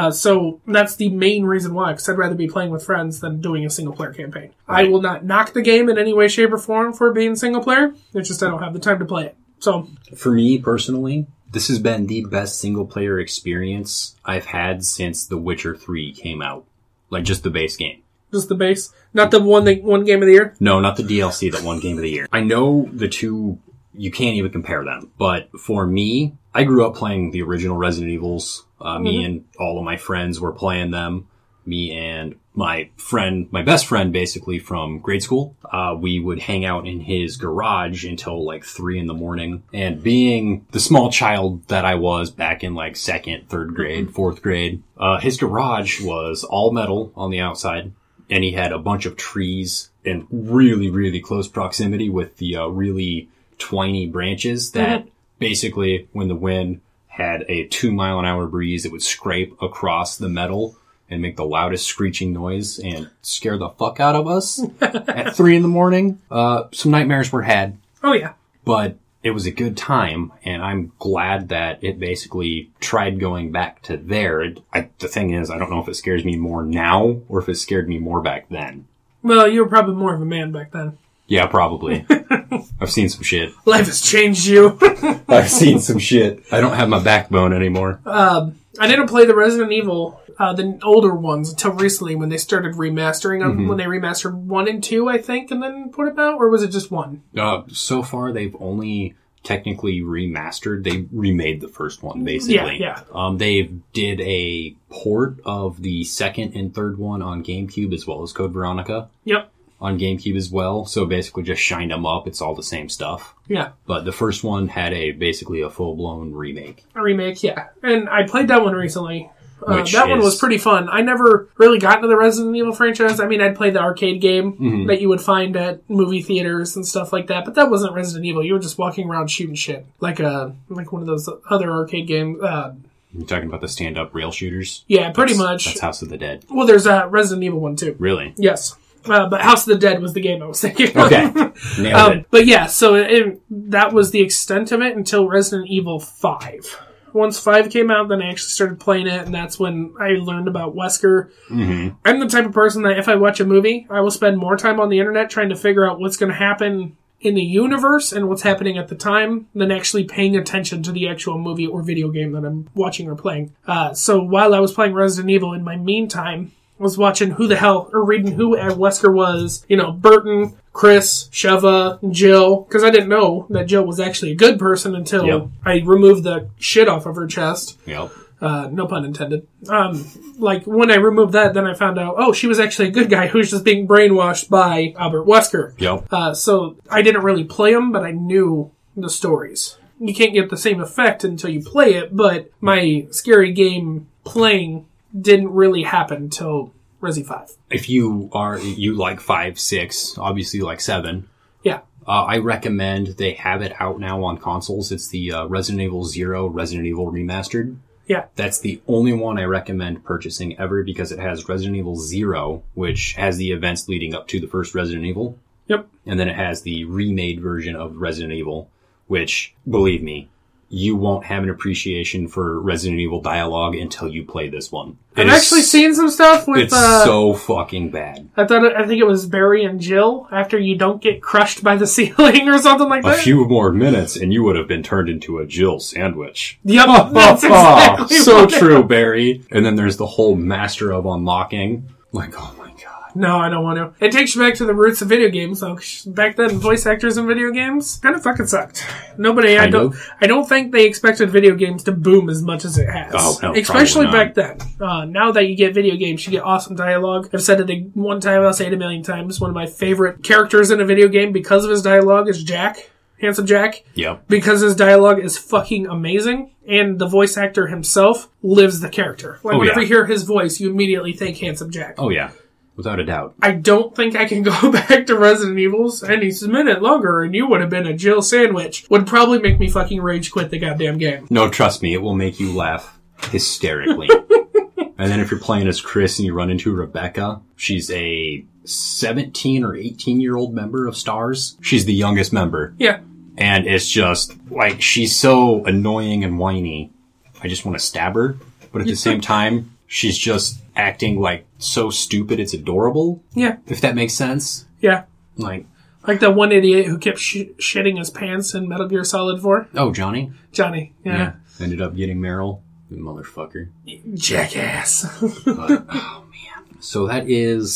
So that's the main reason why, because I'd rather be playing with friends than doing a single-player campaign. Right. I will not knock the game in any way, shape, or form for being single-player. It's just I don't have the time to play it. So, for me, personally, this has been the best single-player experience I've had since The Witcher 3 came out. Like, just the base game. Just the base? Not the one game of the year? No, not the DLC that won game of the year. I know the two, you can't even compare them. But for me, I grew up playing the original Resident Evils. Me and all of my friends were playing them. me and my best friend, basically from grade school, we would hang out in his garage until like 3 a.m. And being the small child that I was back in like 2nd, 3rd grade, 4th grade, his garage was all metal on the outside. And he had a bunch of trees in really, really close proximity with the really twiny branches that basically, when the wind had a 2-mile-an-hour breeze, it would scrape across the metal and make the loudest screeching noise and scare the fuck out of us at 3 a.m. Some nightmares were had. Oh, yeah. But it was a good time, and I'm glad that it basically tried going back to there. The thing is, I don't know if it scares me more now or if it scared me more back then. Well, you were probably more of a man back then. Yeah, probably. I've seen some shit. Life has changed you. I've seen some shit. I don't have my backbone anymore. I didn't play the Resident Evil, the older ones, until recently when they started remastering them. When they remastered 1 and 2, I think, and then put them out? Or was it just 1? So far, they've only technically remastered. They remade the first one, basically. Yeah. They did a port of the 2nd and 3rd one on GameCube, as well as Code Veronica. Yep. On GameCube as well, so basically just shined them up. It's all the same stuff. Yeah. But the first one had basically a full-blown remake. A remake, yeah. And I played that one recently. That one was pretty fun. I never really got into the Resident Evil franchise. I mean, I'd play the arcade game that you would find at movie theaters and stuff like that, but that wasn't Resident Evil. You were just walking around shooting shit. Like one of those other arcade games. You're talking about the stand-up rail shooters? Yeah, pretty much. That's House of the Dead. Well, there's a Resident Evil one, too. Really? Yes. But House of the Dead was the game I was thinking. Okay. Nailed it. But yeah, so that was the extent of it until Resident Evil 5. Once 5 came out, then I actually started playing it, and that's when I learned about Wesker. I'm the type of person that if I watch a movie, I will spend more time on the internet trying to figure out what's going to happen in the universe and what's happening at the time than actually paying attention to the actual movie or video game that I'm watching or playing. So while I was playing Resident Evil, in my meantime, was watching reading who Wesker was, Burton, Chris, Sheva, Jill, because I didn't know that Jill was actually a good person until I removed the shit off of her chest. Yep. No pun intended. When I removed that, then I found out, she was actually a good guy who was just being brainwashed by Albert Wesker. Yep. So I didn't really play him, but I knew the stories. You can't get the same effect until you play it, but my scary game playing didn't really happen until Resi 5. If you like 5, 6, obviously you like 7. Yeah. I recommend they have it out now on consoles. It's the Resident Evil 0 Resident Evil Remastered. Yeah. That's the only one I recommend purchasing ever because it has Resident Evil 0, which has the events leading up to the first Resident Evil. Yep. And then it has the remade version of Resident Evil, which, believe me, you won't have an appreciation for Resident Evil dialogue until you play this one. I've actually seen some stuff with... It's so fucking bad. I think it was Barry and Jill after you don't get crushed by the ceiling or something like that. A few more minutes and you would have been turned into a Jill sandwich. Yep, that's exactly so true, Barry. And then there's the whole Master of Unlocking. Like, oh my god. No, I don't want to. It takes you back to the roots of video games, though. Back then, voice actors in video games kind of fucking sucked. I don't think they expected video games to boom as much as it has. Oh, no, especially back then. Now that you get video games, you get awesome dialogue. I've said it one time, I'll say it a million times. One of my favorite characters in a video game because of his dialogue is Jack. Handsome Jack. Yep. Because his dialogue is fucking amazing, and the voice actor himself lives the character. Whenever you hear his voice, you immediately think Handsome Jack. Oh, yeah. Without a doubt. I don't think I can go back to Resident Evil's any minute longer, and you would have been a Jill sandwich. Would probably make me fucking rage quit the goddamn game. No, trust me, it will make you laugh hysterically. And then if you're playing as Chris and you run into Rebecca, she's a 17 or 18-year-old member of STARS. She's the youngest member. Yeah. And it's just, she's so annoying and whiny. I just want to stab her. But at the same time, she's just acting so stupid it's adorable. Yeah. If that makes sense. Yeah. Like that one idiot who kept shitting his pants in Metal Gear Solid 4. Oh, Johnny? Johnny, yeah. Ended up getting Meryl. Motherfucker. Jackass. But, oh, man. So that is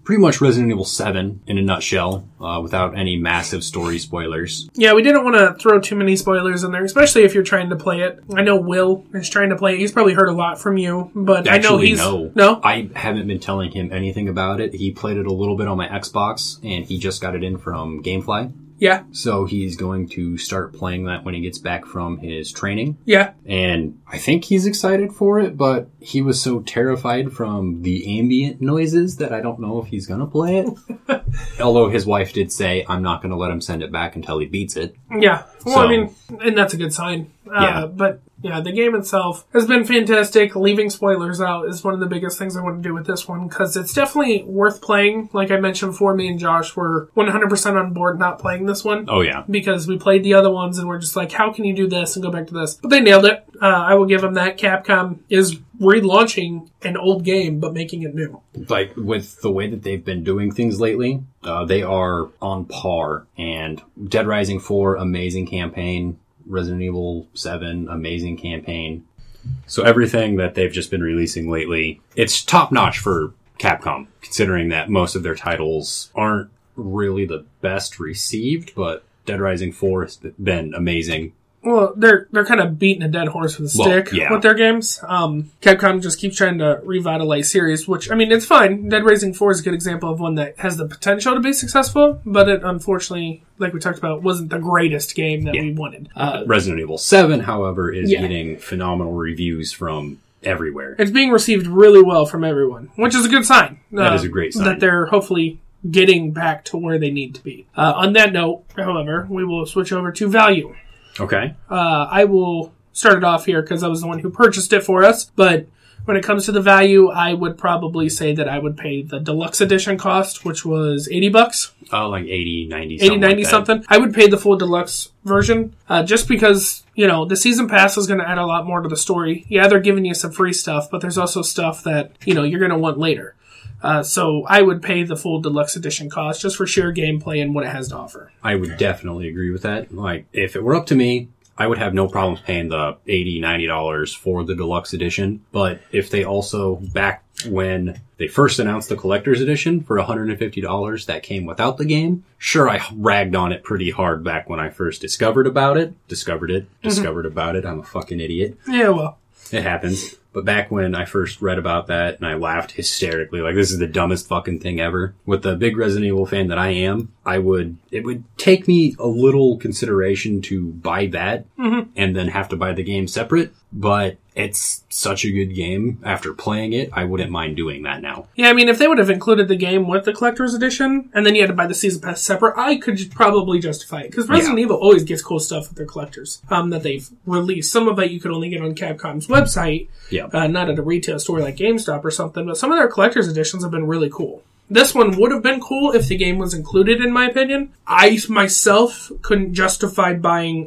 pretty much Resident Evil 7 in a nutshell, without any massive story spoilers. Yeah, we didn't want to throw too many spoilers in there, especially if you're trying to play it. I know Will is trying to play it. He's probably heard a lot from you, but Actually, I know he's... No. I haven't been telling him anything about it. He played it a little bit on my Xbox, and he just got it in from GameFly. Yeah. So he's going to start playing that when he gets back from his training. Yeah. And I think he's excited for it, but he was so terrified from the ambient noises that I don't know if he's going to play it. Although his wife did say, I'm not going to let him send it back until he beats it. Yeah. Well, So- I mean, and that's a good sign. Yeah. But, yeah, the game itself has been fantastic. Leaving spoilers out is one of the biggest things I want to do with this one, because it's definitely worth playing. Like I mentioned before, me and Josh were 100% on board not playing this one. Oh, yeah. Because we played the other ones and we're just like, how can you do this and go back to this? But they nailed it. I will give them that. Capcom is relaunching an old game, but making it new. Like, with the way that they've been doing things lately, they are on par. And Dead Rising 4, amazing campaign. Resident Evil 7, amazing campaign. So everything that they've just been releasing lately, it's top-notch for Capcom, considering that most of their titles aren't really the best received, but Dead Rising 4 has been amazing. Well, they're kind of beating a dead horse with a stick with their games. Capcom just keeps trying to revitalize series, which, I mean, it's fine. Dead Rising 4 is a good example of one that has the potential to be successful, but it unfortunately, like we talked about, wasn't the greatest game that we wanted. Resident Evil 7, however, is getting phenomenal reviews from everywhere. It's being received really well from everyone, which is a good sign. That is a great sign. That they're hopefully getting back to where they need to be. On that note, however, we will switch over to value. Okay. I will start it off here because I was the one who purchased it for us. But when it comes to the value, I would probably say that I would pay the deluxe edition cost, which was $80. Like 80, 90 something. 80, 90 something. I would pay the full deluxe version just because, the season pass is going to add a lot more to the story. Yeah, they're giving you some free stuff, but there's also stuff that, you're going to want later. So I would pay the full deluxe edition cost just for sheer gameplay and what it has to offer. I would definitely agree with that. Like, if it were up to me, I would have no problems paying the $80, $90 for the deluxe edition. But if they also, back when they first announced the collector's edition for $150 that came without the game, sure, I ragged on it pretty hard back when I first discovered about it. Discovered about it. I'm a fucking idiot. Yeah, well. It happens. But back when I first read about that and I laughed hysterically, like this is the dumbest fucking thing ever. With the big Resident Evil fan that I am, it would take me a little consideration to buy that and then have to buy the game separate. But it's such a good game. After playing it, I wouldn't mind doing that now. Yeah, I mean, if they would have included the game with the collector's edition, and then you had to buy the season pass separate, I could probably justify it. Because Resident Evil always gets cool stuff with their collectors that they've released. Some of it you could only get on Capcom's website, not at a retail store like GameStop or something, but some of their collector's editions have been really cool. This one would have been cool if the game was included, in my opinion. I, myself, couldn't justify buying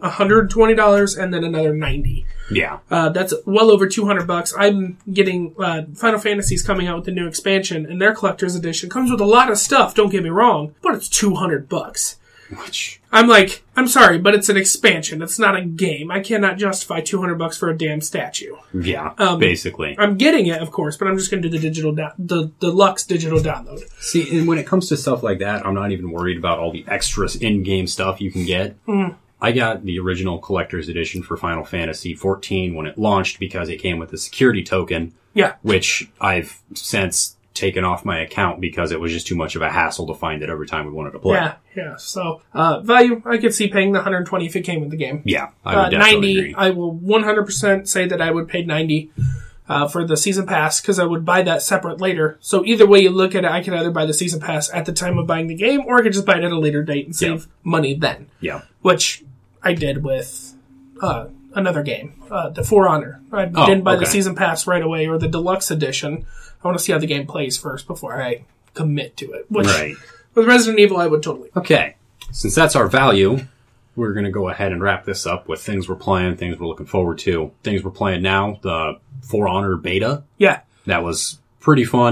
$120 and then another $90. Yeah. That's well over $200. I'm getting, Final Fantasy's coming out with the new expansion, and their collector's edition comes with a lot of stuff, don't get me wrong, but it's $200. Which... I'm like, I'm sorry, but it's an expansion. It's not a game. I cannot justify $200 for a damn statue. Yeah, basically. I'm getting it, of course, but I'm just going to do the deluxe digital download. See, and when it comes to stuff like that, I'm not even worried about all the extra in-game stuff you can get. I got the original collector's edition for Final Fantasy XIV when it launched because it came with a security token. Yeah. Which I've since taken off my account because it was just too much of a hassle to find it every time we wanted to play. Yeah. So, value, I could see paying the $120 if it came with the game. Yeah, I would definitely agree. I will 100% say that I would pay $90 for the season pass because I would buy that separate later. So either way you look at it, I could either buy the season pass at the time of buying the game or I could just buy it at a later date and save money then. Yeah. Which I did with another game, the For Honor. I didn't buy the season pass right away or the deluxe edition. I want to see how the game plays first before I commit to it. Which, with Resident Evil, I would totally. Okay. Since that's our value, we're going to go ahead and wrap this up with things we're playing, things we're looking forward to. Things we're playing now, the For Honor beta. Yeah. That was pretty fun.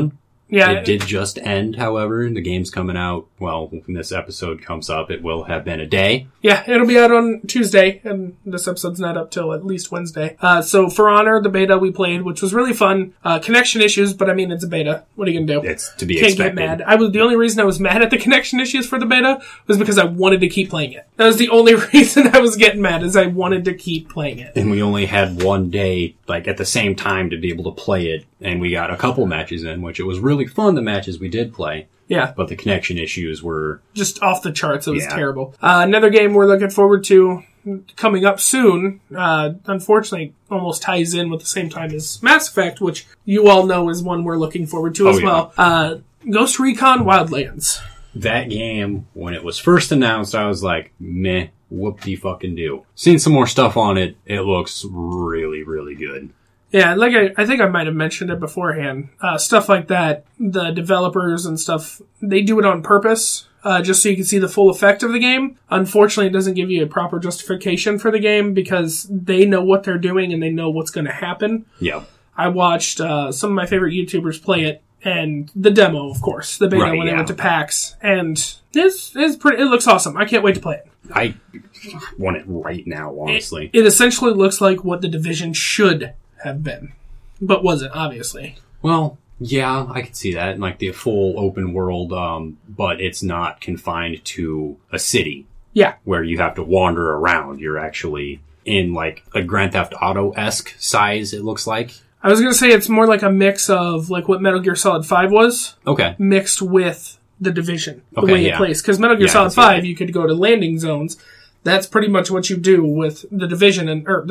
Yeah. It did just end, however. The game's coming out, well, when this episode comes up, it will have been a day. Yeah, it'll be out on Tuesday, and this episode's not up till at least Wednesday. So For Honor, the beta we played, which was really fun. Connection issues, but I mean, it's a beta. What are you gonna do? It's to be Can't expected. get mad. The only reason I was mad at the connection issues for the beta was because I wanted to keep playing it. That was the only reason I was getting mad, is I wanted to keep playing it. And we only had one day, like, at the same time to be able to play it, and we got a couple matches in, which it was really fun, the matches we did play. Yeah. But the connection issues were... just off the charts. It was terrible. Another game we're looking forward to coming up soon, unfortunately almost ties in with the same time as Mass Effect, which you all know is one we're looking forward to as well. Ghost Recon Wildlands. That game, when it was first announced, I was like, meh, whoop-de-fucking-do. Seen some more stuff on it. It looks really, really good. Yeah, like I think I might have mentioned it beforehand. Stuff like that, the developers and stuff, they do it on purpose, just so you can see the full effect of the game. Unfortunately, it doesn't give you a proper justification for the game because they know what they're doing and they know what's going to happen. Yeah. I watched some of my favorite YouTubers play it, and the demo, of course, the beta when it went to PAX, and it's pretty. It looks awesome. I can't wait to play it. I want it right now, honestly. It essentially looks like what The Division should have been, but wasn't, obviously. Well, yeah, I could see that, like the full open world, but it's not confined to a city. Yeah. Where you have to wander around. You're actually in, like, a Grand Theft Auto-esque size, it looks like. I was going to say it's more like a mix of like what Metal Gear Solid 5 was. Okay. Mixed with The Division. The way it plays. Because Metal Gear Solid 5, you could go to landing zones. That's pretty much what you do with The Division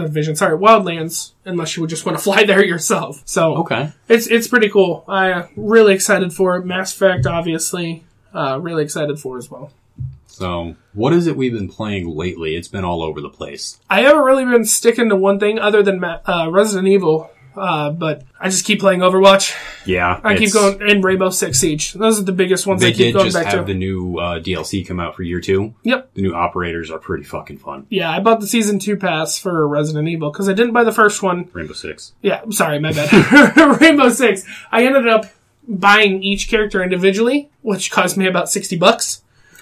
Wildlands, unless you would just want to fly there yourself. So, okay. It's pretty cool. I'm really excited for it. Mass Effect, obviously, really excited for as well. So, what is it we've been playing lately? It's been all over the place. I haven't really been sticking to one thing other than Resident Evil. But I just keep playing Overwatch. Yeah. I keep going in Rainbow Six Siege. Those are the biggest ones I keep going back to. They did just have the new DLC come out for year 2. Yep. The new operators are pretty fucking fun. Yeah, I bought the Season 2 pass for Resident Evil because I didn't buy the first one. Rainbow Six. Yeah, sorry, my bad. Rainbow Six. I ended up buying each character individually, which cost me about $60.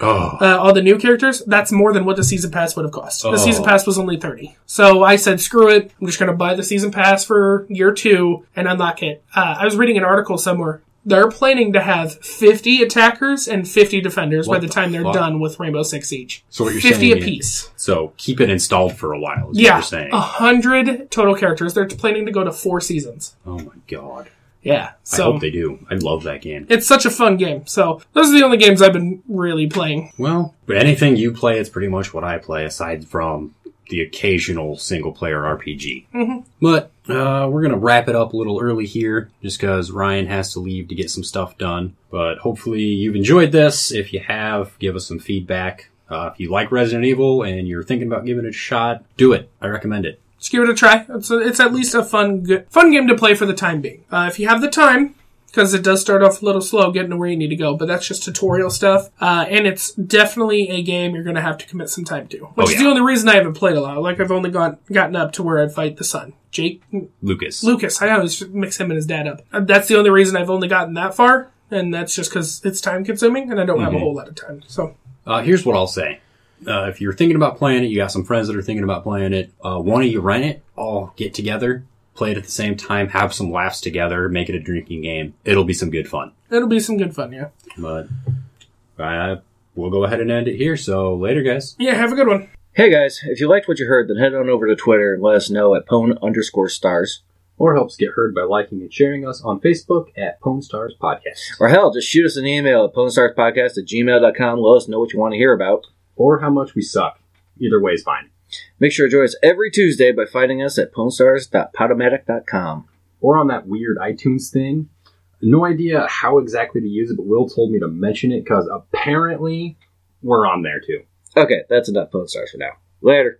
All the new characters, that's more than what the season pass would have cost. The season pass was only $30. So I said, screw it. I'm just going to buy the season pass for year 2 and unlock it. I was reading an article somewhere. They're planning to have 50 attackers and 50 defenders by the time they're done with Rainbow Six Siege. So what you're 50 saying apiece. So keep it installed for a while is what you're saying. 100 total characters. They're planning to go to 4 seasons. Oh my god. Yeah, so I hope they do. I love that game. It's such a fun game. So those are the only games I've been really playing. Well, but anything you play, it's pretty much what I play, aside from the occasional single-player RPG. Mm-hmm. But we're going to wrap it up a little early here, just because Ryan has to leave to get some stuff done. But hopefully you've enjoyed this. If you have, give us some feedback. If you like Resident Evil and you're thinking about giving it a shot, do it. I recommend it. Just give it a try. It's at least a fun game to play for the time being. If you have the time, because it does start off a little slow getting to where you need to go, but that's just tutorial stuff. And it's definitely a game you're going to have to commit some time to, which is the only reason I haven't played a lot. Like, I've only gotten up to where I fight the son. Lucas. I always mix him and his dad up. That's the only reason I've only gotten that far, and that's just because it's time consuming and I don't have a whole lot of time. So, here's what I'll say. If you're thinking about playing it, you got some friends that are thinking about playing it, one of you rent it, all get together, play it at the same time, have some laughs together, make it a drinking game. It'll be some good fun. It'll be some good fun, yeah. But we'll go ahead and end it here, so later, guys. Yeah, have a good one. Hey, guys, if you liked what you heard, then head on over to Twitter and let us know at Pwn_stars. Or help us get heard by liking and sharing us on Facebook at Pwn Stars Podcast. Or hell, just shoot us an email at pwnstarspodcast@gmail.com. Let us know what you want to hear about. Or how much we suck. Either way is fine. Make sure to join us every Tuesday by finding us at pwnstars.podomatic.com. Or on that weird iTunes thing. No idea how exactly to use it, but Will told me to mention it because apparently we're on there too. Okay, that's enough Pwn Stars for now. Later.